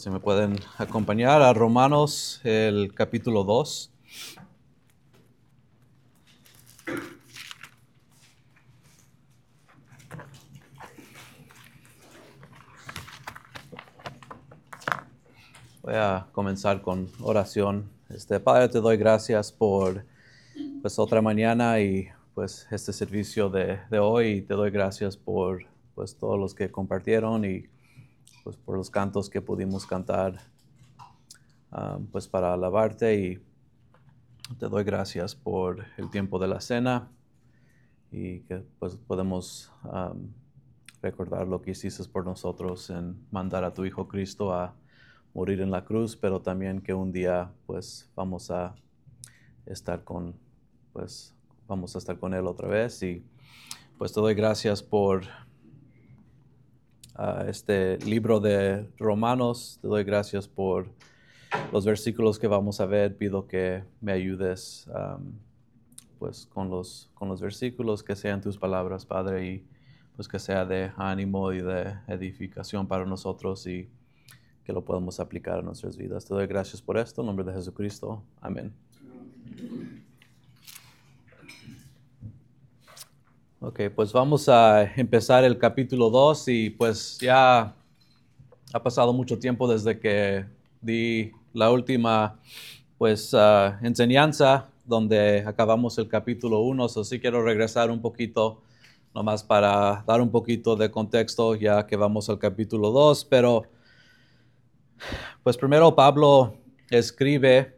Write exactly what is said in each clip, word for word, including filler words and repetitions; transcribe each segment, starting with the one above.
Si me pueden acompañar a Romanos, el capítulo dos. Voy a comenzar con oración. Este, Padre, te doy gracias por pues otra mañana y pues este servicio de, de hoy. Y te doy gracias por pues todos los que compartieron y pues por los cantos que pudimos cantar um, pues para alabarte, y te doy gracias por el tiempo de la cena y que pues podemos um, recordar lo que hiciste por nosotros en mandar a tu Hijo Cristo a morir en la cruz, pero también que un día pues vamos a estar con pues vamos a estar con Él otra vez. Y pues te doy gracias por uh, este libro de Romanos. Te doy gracias por los versículos que vamos a ver. Pido que me ayudes um, pues con los, con los versículos, que sean tus palabras, Padre, y pues que sea de ánimo y de edificación para nosotros y que lo podamos aplicar a nuestras vidas. Te doy gracias por esto, en nombre de Jesucristo. Amén. Ok, pues vamos a empezar el capítulo dos, y pues ya ha pasado mucho tiempo desde que di la última pues uh, enseñanza donde acabamos el capítulo uno. So sí quiero regresar un poquito nomás para dar un poquito de contexto ya que vamos al capítulo dos. Pero pues primero Pablo escribe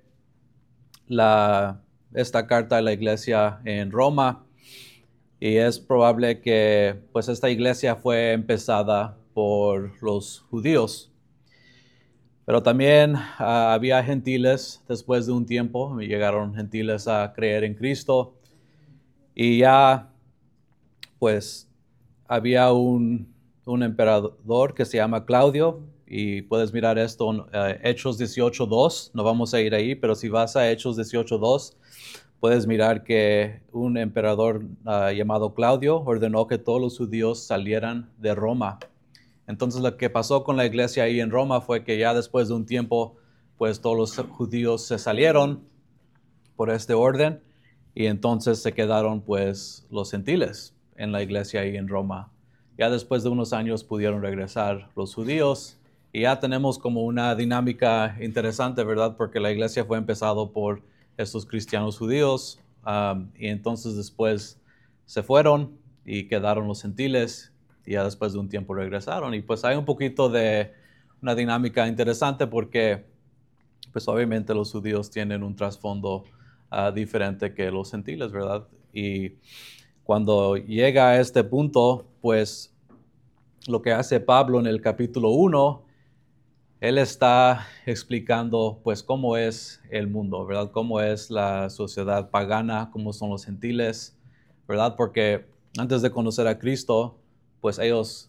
la, esta carta a la iglesia en Roma, y es probable que pues esta iglesia fue empezada por los judíos. Pero también uh, había gentiles después de un tiempo, llegaron gentiles a creer en Cristo, y ya pues había un, un emperador que se llama Claudio, y puedes mirar esto en uh, Hechos dieciocho dos. No vamos a ir ahí, pero si vas a Hechos dieciocho dos, puedes mirar que un emperador uh, llamado Claudio ordenó que todos los judíos salieran de Roma. Entonces lo que pasó con la iglesia ahí en Roma fue que ya después de un tiempo, pues todos los judíos se salieron por este orden, y entonces se quedaron pues los gentiles en la iglesia ahí en Roma. Ya después de unos años pudieron regresar los judíos, y ya tenemos como una dinámica interesante, ¿verdad? Porque la iglesia fue empezada por estos cristianos judíos, um, y entonces después se fueron y quedaron los gentiles, y ya después de un tiempo regresaron. Y pues hay un poquito de una dinámica interesante porque pues obviamente los judíos tienen un trasfondo uh, diferente que los gentiles, ¿verdad? Y cuando llega a este punto, pues lo que hace Pablo en el capítulo uno, él está explicando pues cómo es el mundo, ¿verdad? Cómo es la sociedad pagana, cómo son los gentiles, ¿verdad? Porque antes de conocer a Cristo, pues ellos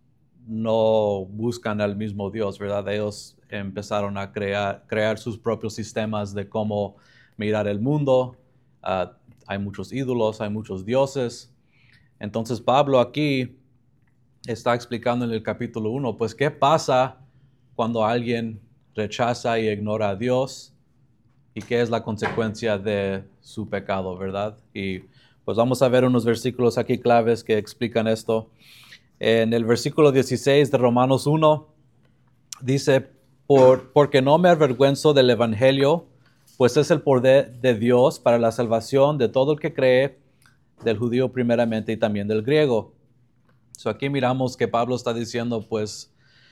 no buscan al mismo Dios, ¿verdad? Ellos empezaron a crear, crear sus propios sistemas de cómo mirar el mundo. Uh, hay muchos ídolos, hay muchos dioses. Entonces Pablo aquí está explicando en el capítulo uno, pues qué pasa cuando alguien rechaza y ignora a Dios, y qué es la consecuencia de su pecado, ¿verdad? Y pues vamos a ver unos versículos aquí claves que explican esto. En el versículo dieciséis de Romanos uno dice, Por, porque no me avergüenzo del evangelio, pues es el poder de Dios para la salvación de todo el que cree, del judío primeramente y también del griego. So aquí miramos que Pablo está diciendo pues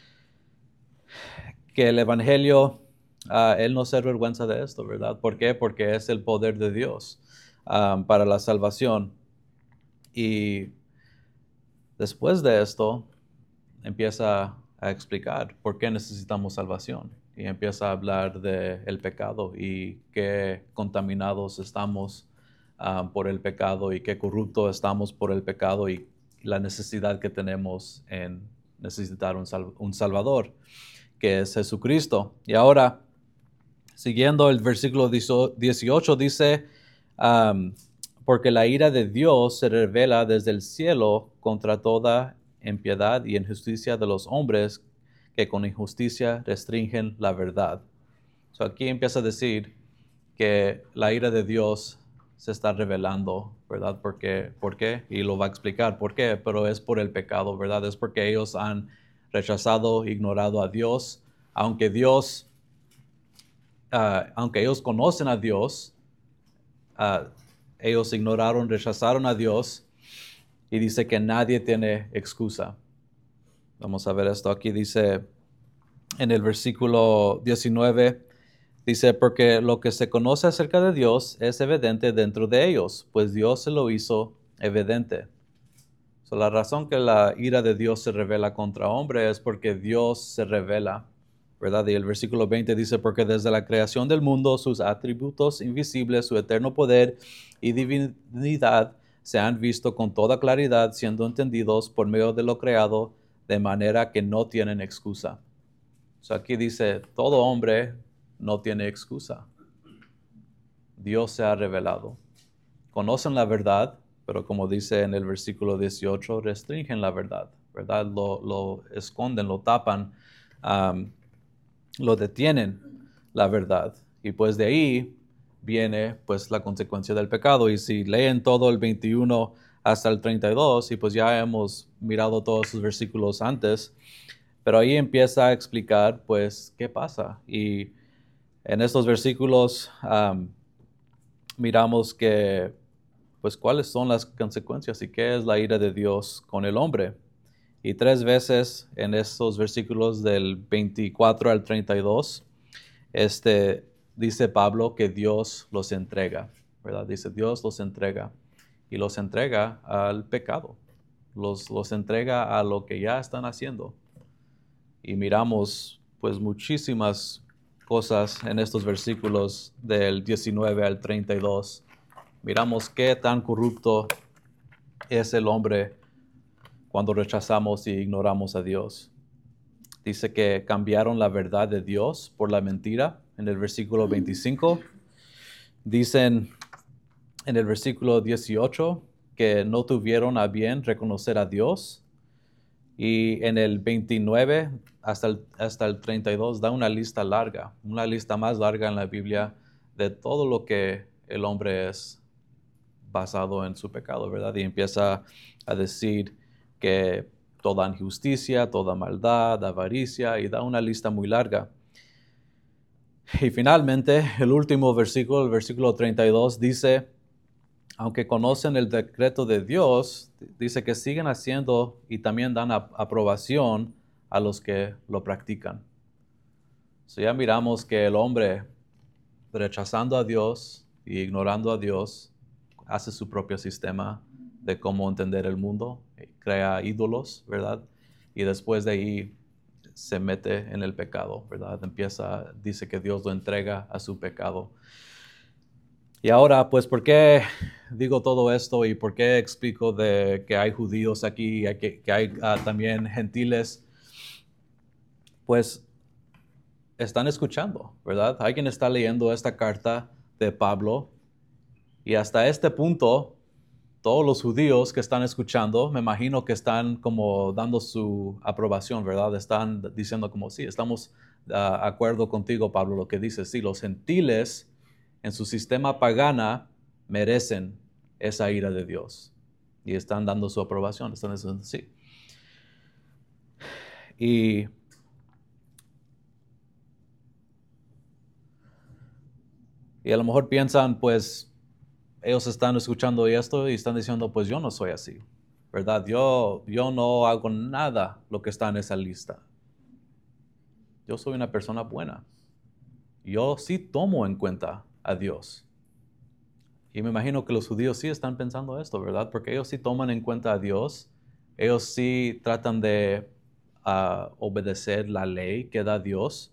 que el evangelio, uh, él no se avergüenza de esto, ¿verdad? ¿Por qué? Porque es el poder de Dios um, para la salvación. Y después de esto empieza a explicar por qué necesitamos salvación, y empieza a hablar del pecado y qué contaminados estamos uh, por el pecado, y qué corruptos estamos por el pecado, y la necesidad que tenemos en necesitar un, sal un Salvador, que es Jesucristo. Y ahora, siguiendo el versículo dieciocho, dice, um, porque la ira de Dios se revela desde el cielo contra toda impiedad y injusticia de los hombres que con injusticia restringen la verdad. So aquí empieza a decir que la ira de Dios se está revelando, ¿verdad? Porque, ¿por qué? Y lo va a explicar por qué, pero es por el pecado, ¿verdad? Es porque ellos han rechazado, ignorado a Dios, aunque Dios, uh, aunque ellos conocen a Dios, uh, ellos ignoraron, rechazaron a Dios, y dice que nadie tiene excusa. Vamos a ver esto aquí, dice en el versículo diecinueve, dice, porque lo que se conoce acerca de Dios es evidente dentro de ellos, pues Dios se lo hizo evidente. So, la razón que la ira de Dios se revela contra hombre es porque Dios se revela, ¿verdad? Y el versículo veinte dice, porque desde la creación del mundo sus atributos invisibles, su eterno poder y divinidad se han visto con toda claridad, siendo entendidos por medio de lo creado, de manera que no tienen excusa. So, aquí dice, todo hombre no tiene excusa. Dios se ha revelado. Conocen la verdad, pero como dice en el versículo dieciocho, restringen la verdad, ¿verdad? Lo, lo esconden, lo tapan, um, lo detienen la verdad. Y pues de ahí viene pues la consecuencia del pecado. Y si leen todo el veintiuno hasta el treinta y dos, y pues ya hemos mirado todos sus versículos antes, pero ahí empieza a explicar pues qué pasa. Y en estos versículos um, miramos que pues cuáles son las consecuencias y qué es la ira de Dios con el hombre. Y tres veces en estos versículos del veinticuatro al treinta y dos, este, dice Pablo que Dios los entrega, ¿verdad? Dice Dios los entrega y los entrega al pecado, los, los entrega a lo que ya están haciendo. Y miramos pues muchísimas cosas en estos versículos del diecinueve al treinta y dos. Miramos qué tan corrupto es el hombre cuando rechazamos y ignoramos a Dios. Dice que cambiaron la verdad de Dios por la mentira en el versículo veinticinco. Dicen en el versículo dieciocho que no tuvieron a bien reconocer a Dios. Y en el veintinueve hasta el, hasta el treinta y dos da una lista larga, una lista más larga en la Biblia de todo lo que el hombre es basado en su pecado, ¿verdad? Y empieza a decir que toda injusticia, toda maldad, avaricia, y da una lista muy larga. Y finalmente, el último versículo, el versículo treinta y dos, dice, aunque conocen el decreto de Dios, dice que siguen haciendo y también dan aprobación a los que lo practican. So ya miramos que el hombre, rechazando a Dios y ignorando a Dios, hace su propio sistema de cómo entender el mundo, crea ídolos, ¿verdad? Y después de ahí se mete en el pecado, ¿verdad? Empieza, dice que Dios lo entrega a su pecado. Y ahora, pues, ¿por qué digo todo esto y por qué explico de que hay judíos aquí y que, que hay uh, también gentiles? Pues están escuchando, ¿verdad? Alguien está leyendo esta carta de Pablo y hasta este punto, todos los judíos que están escuchando, me imagino que están como dando su aprobación, ¿verdad? Están diciendo como, sí, estamos de uh, acuerdo contigo, Pablo, lo que dices. Sí, los gentiles en su sistema pagana merecen esa ira de Dios. Y están dando su aprobación, están diciendo sí. Y Y a lo mejor piensan, pues, ellos están escuchando esto y están diciendo, pues yo no soy así, ¿verdad? Yo, yo no hago nada lo que está en esa lista. Yo soy una persona buena. Yo sí tomo en cuenta a Dios. Y me imagino que los judíos sí están pensando esto, ¿verdad? Porque ellos sí toman en cuenta a Dios. Ellos sí tratan de uh, obedecer la ley que da Dios.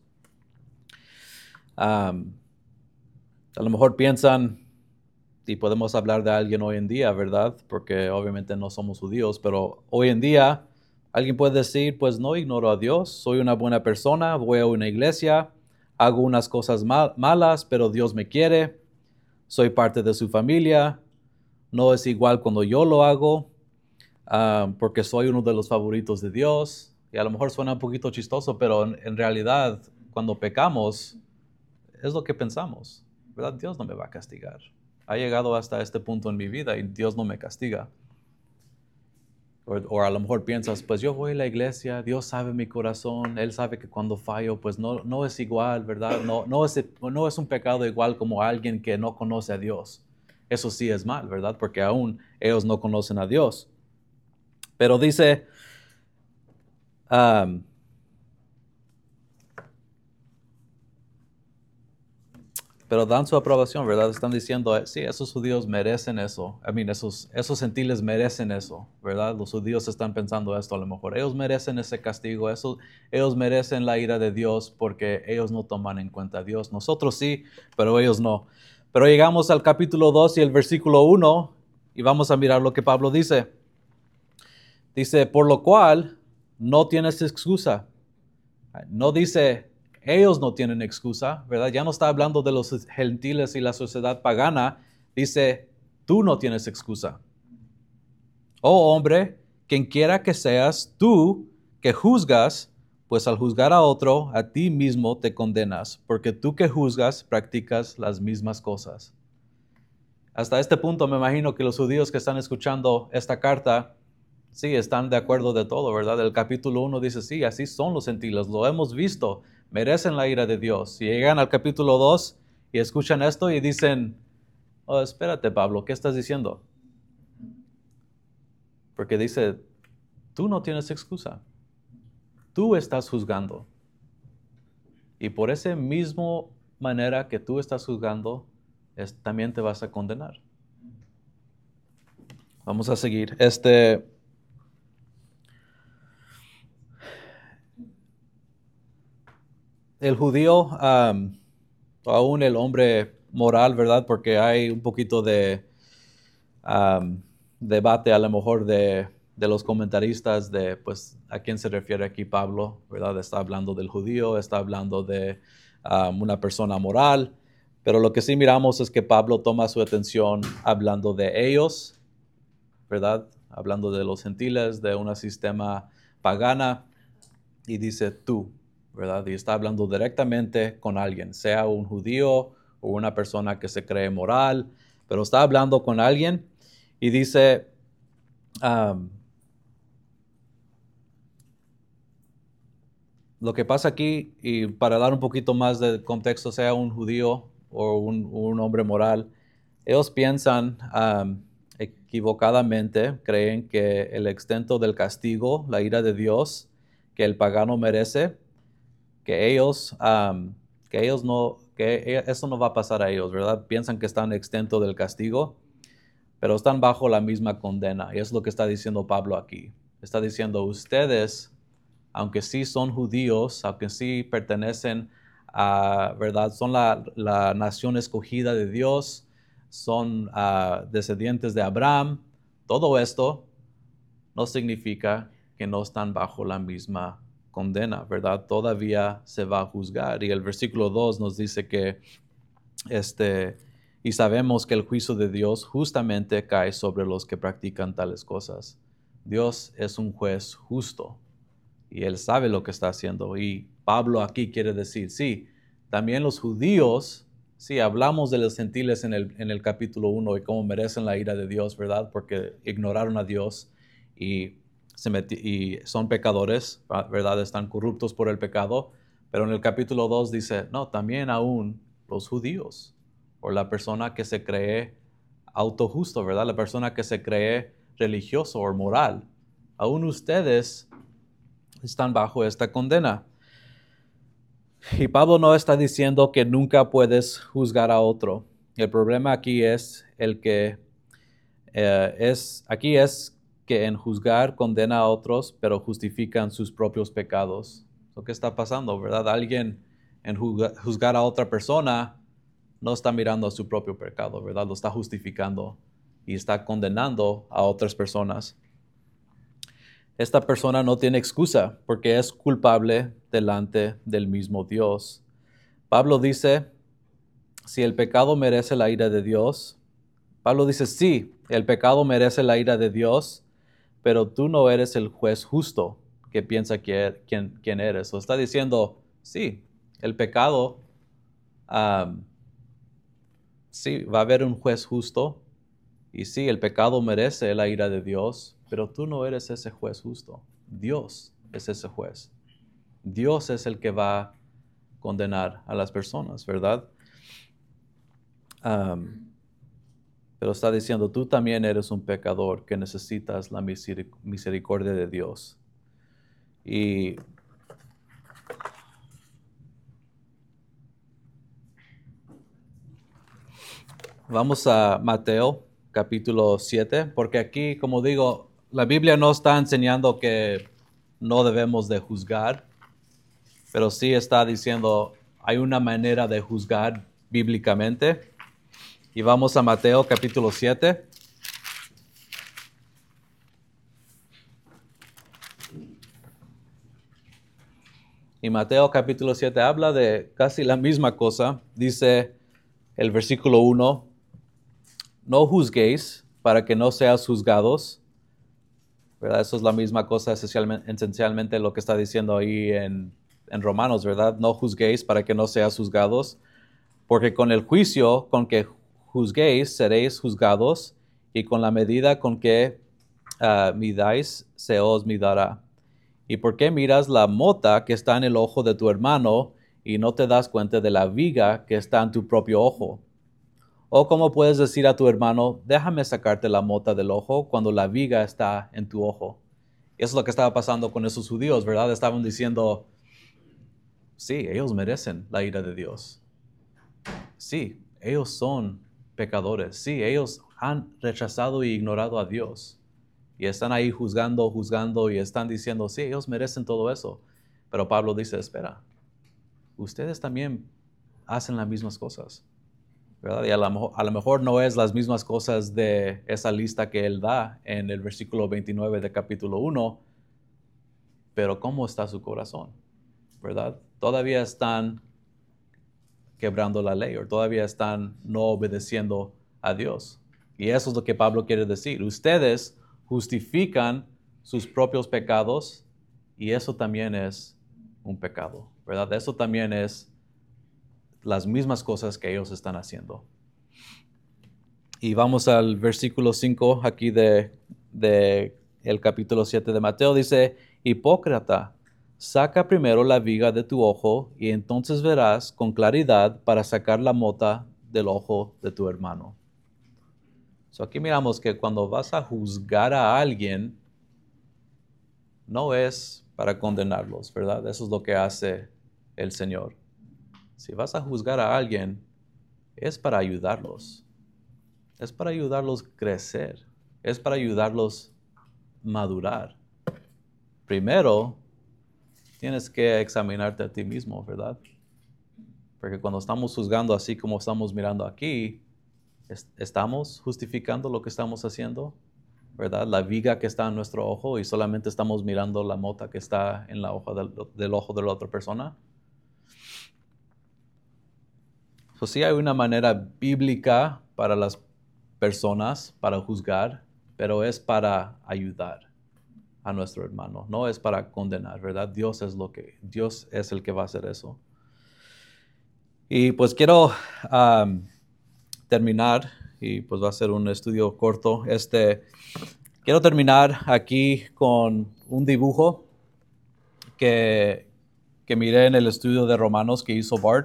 Um, a lo mejor piensan, y podemos hablar de alguien hoy en día, ¿verdad? Porque obviamente no somos judíos, pero hoy en día alguien puede decir, pues no ignoro a Dios, soy una buena persona, voy a una iglesia, hago unas cosas mal, malas, pero Dios me quiere, soy parte de su familia, no es igual cuando yo lo hago, uh, porque soy uno de los favoritos de Dios, Y a lo mejor suena un poquito chistoso, pero en, en realidad, cuando pecamos, es lo que pensamos, ¿verdad? Dios no me va a castigar. Ha llegado hasta este punto en mi vida y Dios no me castiga. O, o a lo mejor piensas, pues yo voy a la iglesia, Dios sabe mi corazón, Él sabe que cuando fallo, pues no, no es igual, ¿verdad? No, no, es, no es un pecado igual como alguien que no conoce a Dios. Eso sí es mal, ¿verdad? Porque aún ellos no conocen a Dios. Pero dice, um, pero dan su aprobación, ¿verdad? Están diciendo, sí, esos judíos merecen eso. I mean, esos, esos gentiles merecen eso, ¿verdad? Los judíos están pensando esto a lo mejor. Ellos merecen ese castigo, eso, ellos merecen la ira de Dios porque ellos no toman en cuenta a Dios. Nosotros sí, pero ellos no. Pero llegamos al capítulo dos y el versículo uno y vamos a mirar lo que Pablo dice. Dice, por lo cual no tienes excusa. No dice, ellos no tienen excusa, ¿verdad? Ya no está hablando de los gentiles y la sociedad pagana. Dice, tú no tienes excusa. Oh hombre, quien quiera que seas tú que juzgas, pues al juzgar a otro, a ti mismo te condenas, porque tú que juzgas practicas las mismas cosas. Hasta este punto me imagino que los judíos que están escuchando esta carta, sí, están de acuerdo de todo, ¿verdad? El capítulo uno dice, sí, así son los gentiles, lo hemos visto, merecen la ira de Dios. Y llegan al capítulo dos y escuchan esto y dicen, oh, espérate, Pablo, ¿qué estás diciendo? Porque dice, tú no tienes excusa, tú estás juzgando. Y por esa misma manera que tú estás juzgando, es, también te vas a condenar. Vamos a seguir. Este... El judío, um, aún el hombre moral, ¿verdad? Porque hay un poquito de um, debate a lo mejor de, de los comentaristas de, pues, a quién se refiere aquí Pablo, ¿verdad? Está hablando del judío, está hablando de um, una persona moral, pero lo que sí miramos es que Pablo toma su atención hablando de ellos, ¿verdad? Hablando de los gentiles, de un sistema pagana, y dice tú, ¿verdad? Y está hablando directamente con alguien, sea un judío o una persona que se cree moral, pero está hablando con alguien y dice, um, lo que pasa aquí, y para dar un poquito más de contexto, sea un judío o un, un hombre moral, ellos piensan um, equivocadamente, creen que el extento del castigo, la ira de Dios, que el pagano merece, que ellos, um, que ellos no, que eso no va a pasar a ellos, ¿verdad? Piensan que están exentos del castigo, pero están bajo la misma condena. Y es lo que está diciendo Pablo aquí. Está diciendo, ustedes, aunque sí son judíos, aunque sí pertenecen a, ¿verdad? Son la, la nación escogida de Dios, son uh, descendientes de Abraham, todo esto no significa que no están bajo la misma condena, ¿verdad? Todavía se va a juzgar. Y el versículo dos nos dice que, este, y sabemos que el juicio de Dios justamente cae sobre los que practican tales cosas. Dios es un juez justo y Él sabe lo que está haciendo. Y Pablo aquí quiere decir, sí, también los judíos, sí, hablamos de los gentiles en el, en el capítulo uno y cómo merecen la ira de Dios, ¿verdad? Porque ignoraron a Dios y, se meti- y son pecadores, ¿verdad? Están corruptos por el pecado. Pero en el capítulo dos dice, no, también aún los judíos, o la persona que se cree autojusto, ¿verdad? La persona que se cree religioso o moral. Aún ustedes están bajo esta condena. Y Pablo no está diciendo que nunca puedes juzgar a otro. El problema aquí es el que eh, es aquí es que en juzgar condena a otros, pero justifican sus propios pecados. Lo que está pasando, ¿verdad? Alguien en juzgar a otra persona no está mirando a su propio pecado, ¿verdad? Lo está justificando y está condenando a otras personas. Esta persona no tiene excusa porque es culpable delante del mismo Dios. Pablo dice, si el pecado merece la ira de Dios, Pablo dice, sí, el pecado merece la ira de Dios, pero tú no eres el juez justo. que piensa que, quién, quién eres. O está diciendo, sí, el pecado, um, sí, va a haber un juez justo. Y sí, el pecado merece la ira de Dios, pero tú no eres ese juez justo. Dios es ese juez. Dios es el que va a condenar a las personas, ¿verdad? Um, pero está diciendo, tú también eres un pecador que necesitas la miseric- misericordia de Dios. Y vamos a Mateo capítulo siete, porque aquí, como digo, la Biblia no está enseñando que no debemos de juzgar, pero sí está diciendo, hay una manera de juzgar bíblicamente. Y vamos a Mateo capítulo siete. Y Mateo capítulo siete habla de casi la misma cosa. Dice el versículo uno, no juzguéis para que no seas juzgados. ¿Verdad? Eso es la misma cosa esencialmente, esencialmente lo que está diciendo ahí en, en Romanos, ¿verdad? No juzguéis para que no seas juzgados, porque con el juicio con que juzguéis seréis juzgados, y con la medida con que uh, midáis se os midará. ¿Y por qué miras la mota que está en el ojo de tu hermano y no te das cuenta de la viga que está en tu propio ojo? ¿O cómo puedes decir a tu hermano, déjame sacarte la mota del ojo cuando la viga está en tu ojo? Y eso es lo que estaba pasando con esos judíos, ¿verdad? Estaban diciendo, sí, ellos merecen la ira de Dios. Sí, ellos son pecadores. Sí, ellos han rechazado y ignorado a Dios. Y están ahí juzgando, juzgando y están diciendo, sí, ellos merecen todo eso. Pero Pablo dice, espera, ustedes también hacen las mismas cosas, ¿verdad? Y a lo, a lo mejor no es las mismas cosas de esa lista que él da en el versículo veintinueve de capítulo uno, pero ¿cómo está su corazón? ¿Verdad? Todavía están quebrando la ley o todavía están no obedeciendo a Dios. Y eso es lo que Pablo quiere decir. Ustedes justifican sus propios pecados y eso también es un pecado, ¿verdad? Eso también es las mismas cosas que ellos están haciendo. Y vamos al versículo cinco aquí de, de el capítulo siete de Mateo. Dice, hipócrita, saca primero la viga de tu ojo y entonces verás con claridad para sacar la mota del ojo de tu hermano. So aquí miramos que cuando vas a juzgar a alguien, no es para condenarlos, ¿verdad? Eso es lo que hace el Señor. Si vas a juzgar a alguien, es para ayudarlos. Es para ayudarlos a crecer. Es para ayudarlos a madurar. Primero, tienes que examinarte a ti mismo, ¿verdad? Porque cuando estamos juzgando así como estamos mirando aquí, ¿estamos justificando lo que estamos haciendo? ¿Verdad? La viga que está en nuestro ojo y solamente estamos mirando la mota que está en la hoja del, del ojo de la otra persona. Pues sí hay una manera bíblica para las personas para juzgar, pero es para ayudar a nuestro hermano, no es para condenar, ¿verdad? Dios es lo que, Dios es el que va a hacer eso. Y pues quiero um, terminar, y pues va a ser un estudio corto. Este, quiero terminar aquí con un dibujo que, que miré en el estudio de Romanos que hizo Bart.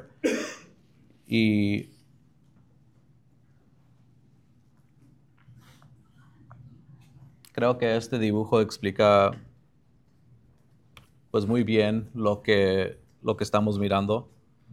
Y creo que este dibujo explica pues muy bien lo que, lo que estamos mirando.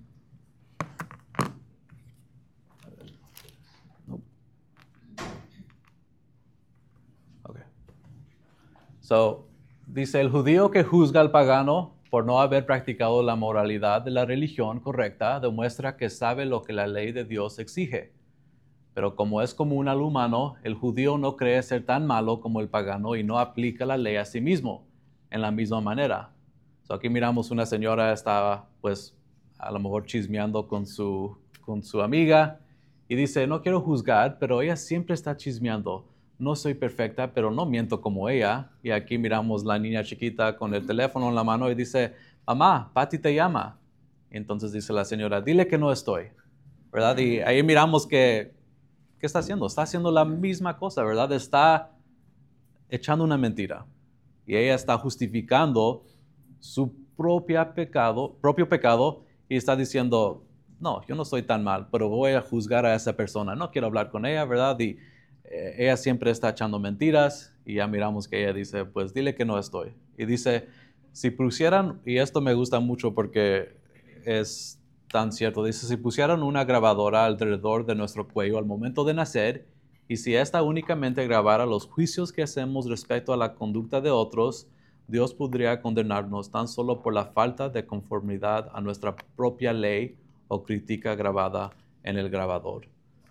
Okay. So, dice, el judío que juzga al pagano por no haber practicado la moralidad de la religión correcta demuestra que sabe lo que la ley de Dios exige. Pero como es común al humano, el judío no cree ser tan malo como el pagano y no aplica la ley a sí mismo en la misma manera. So, aquí miramos una señora estaba pues a lo mejor chismeando con su, con su amiga y dice, no quiero juzgar, pero ella siempre está chismeando. no soy perfecta, pero no miento como ella. Y aquí miramos la niña chiquita con el teléfono en la mano y dice, mamá, Patty te llama. Y entonces dice la señora, dile que no estoy, ¿verdad? Y ahí miramos que, ¿qué está haciendo? Está haciendo la misma cosa, ¿verdad? Está echando una mentira. Y ella está justificando su propia pecado, propio pecado y está diciendo, no, yo no soy tan mal, pero voy a juzgar a esa persona. No quiero hablar con ella, ¿verdad? Y eh, ella siempre está echando mentiras y ya miramos que ella dice, pues dile que no estoy. Y dice, si pusieran, y esto me gusta mucho porque es tan cierto, dice, si pusieran una grabadora alrededor de nuestro cuello al momento de nacer, y si esta únicamente grabara los juicios que hacemos respecto a la conducta de otros, Dios podría condenarnos tan solo por la falta de conformidad a nuestra propia ley o crítica grabada en el grabador.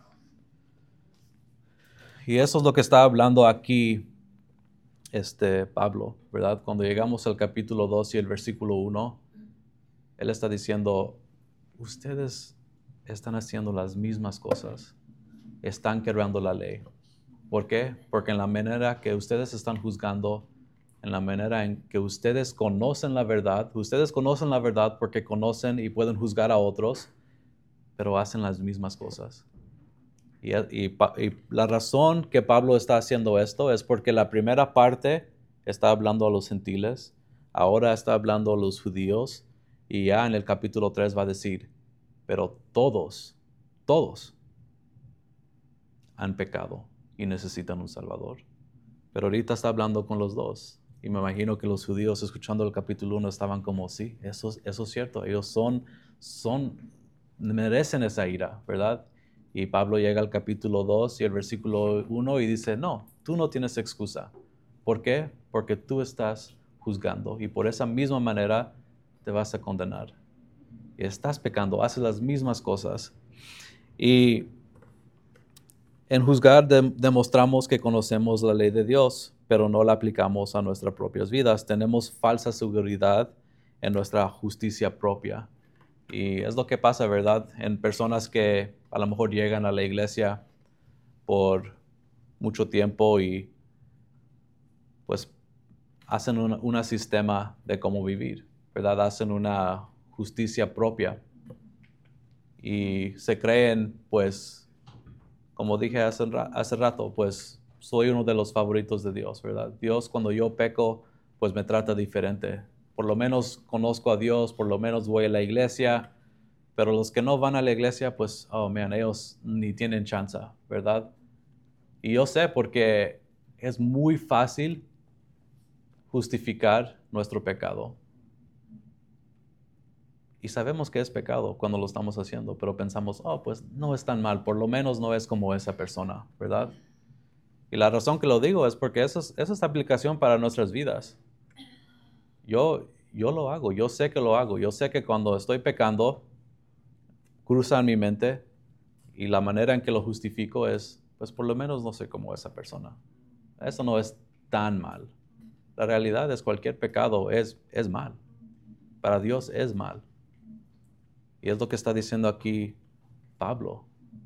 Y eso es lo que está hablando aquí este Pablo, ¿verdad? Cuando llegamos al capítulo dos y el versículo uno, él está diciendo, ustedes están haciendo las mismas cosas, están quebrando la ley. ¿Por qué? Porque en la manera que ustedes están juzgando, en la manera en que ustedes conocen la verdad, ustedes conocen la verdad porque conocen y pueden juzgar a otros, pero hacen las mismas cosas. Y, y, y la razón que Pablo está haciendo esto es porque la primera parte está hablando a los gentiles, ahora está hablando a los judíos, y ya en el capítulo tres va a decir, pero todos, todos han pecado y necesitan un Salvador. Pero ahorita está hablando con los dos. Y me imagino que los judíos escuchando el capítulo uno estaban como, sí, eso, eso es cierto. Ellos son, son, merecen esa ira, ¿verdad? Y Pablo llega al capítulo dos y el versículo uno y dice, no, tú no tienes excusa. ¿Por qué? Porque tú estás juzgando y por esa misma manera te vas a condenar. Y estás pecando, haces las mismas cosas. Y en juzgar de, demostramos que conocemos la ley de Dios, pero no la aplicamos a nuestras propias vidas. Tenemos falsa seguridad en nuestra justicia propia. Y es lo que pasa, ¿verdad? En personas que a lo mejor llegan a la iglesia por mucho tiempo y pues hacen un, un sistema de cómo vivir, ¿verdad? Hacen una justicia propia y se creen pues como dije hace, hace rato, pues soy uno de los favoritos de Dios, ¿verdad? Dios cuando yo peco, pues me trata diferente. Por lo menos conozco a Dios, por lo menos voy a la iglesia, pero los que no van a la iglesia, pues, oh, man, ellos ni tienen chance, ¿verdad? Y yo sé porque es muy fácil justificar nuestro pecado. Y sabemos que es pecado cuando lo estamos haciendo, pero pensamos, oh, pues no es tan mal, por lo menos no es como esa persona, ¿verdad? Y la razón que lo digo es porque eso es, eso es aplicación para nuestras vidas. Yo, yo lo hago, yo sé que lo hago, yo sé que cuando estoy pecando, cruza en mi mente y la manera en que lo justifico es, pues por lo menos no soy como esa persona. Eso no es tan mal. La realidad es cualquier pecado es, es mal. Para Dios es mal. Y es lo que está diciendo aquí Pablo.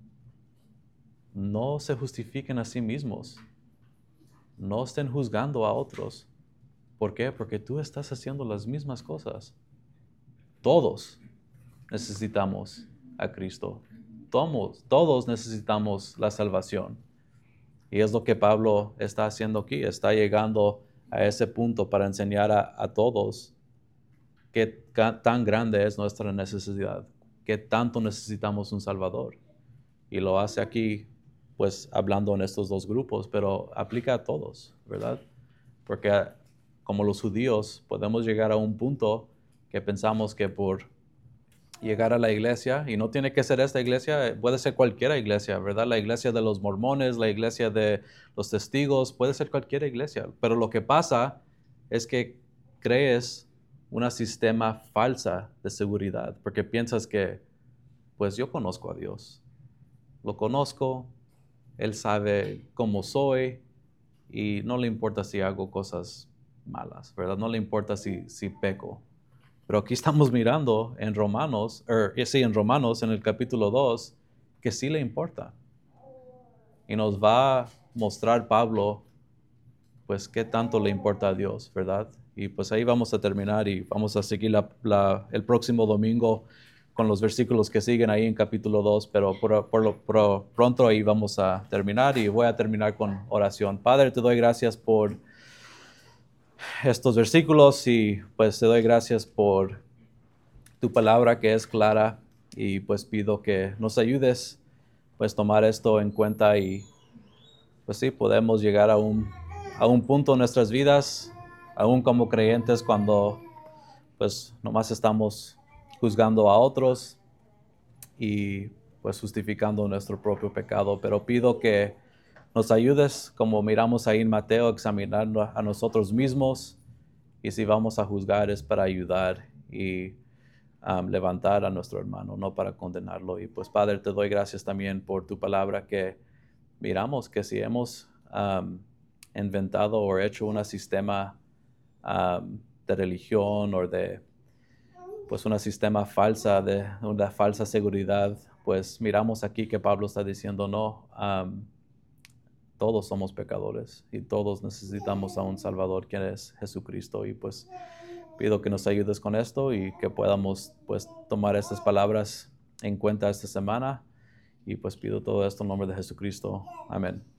No se justifiquen a sí mismos. No estén juzgando a otros. ¿Por qué? Porque tú estás haciendo las mismas cosas. Todos necesitamos a Cristo. Todos, todos necesitamos la salvación. Y es lo que Pablo está haciendo aquí. Está llegando a ese punto para enseñar a, a todos qué tan grande es nuestra necesidad, qué tanto necesitamos un Salvador. Y lo hace aquí, pues, hablando en estos dos grupos, pero aplica a todos, ¿verdad? Porque como los judíos podemos llegar a un punto que pensamos que por llegar a la iglesia, y no tiene que ser esta iglesia, puede ser cualquier iglesia, ¿verdad? La iglesia de los mormones, la iglesia de los testigos, puede ser cualquier iglesia. Pero lo que pasa es que crees un sistema falsa de seguridad, porque piensas que, pues yo conozco a Dios, lo conozco, Él sabe cómo soy y no le importa si hago cosas malas, ¿verdad? No le importa si, si peco. Pero aquí estamos mirando en Romanos, er, sí, en Romanos, en el capítulo dos, que sí le importa. Y nos va mostrar Pablo, pues qué tanto le importa a Dios, ¿verdad? Y pues ahí vamos a terminar y vamos a seguir la, la, el próximo domingo con los versículos que siguen ahí en capítulo dos, pero por, por lo por pronto ahí vamos a terminar y voy a terminar con oración. Padre, te doy gracias por estos versículos y pues te doy gracias por tu palabra que es clara y pues pido que nos ayudes pues tomar esto en cuenta y pues sí, podemos llegar a un, a un punto en nuestras vidas, aún como creyentes, cuando pues nomás estamos juzgando a otros y pues justificando nuestro propio pecado. Pero pido que nos ayudes, como miramos ahí en Mateo, examinando a nosotros mismos y si vamos a juzgar es para ayudar y um, levantar a nuestro hermano, no para condenarlo. Y pues Padre, te doy gracias también por tu palabra que miramos que si hemos um, inventado o hecho un sistema um, de religión o de pues un sistema falsa, de una falsa seguridad, pues miramos aquí que Pablo está diciendo no, um, todos somos pecadores y todos necesitamos a un Salvador quien es Jesucristo y pues pido que nos ayudes con esto y que podamos pues tomar estas palabras en cuenta esta semana y pues pido todo esto en nombre de Jesucristo. Amén.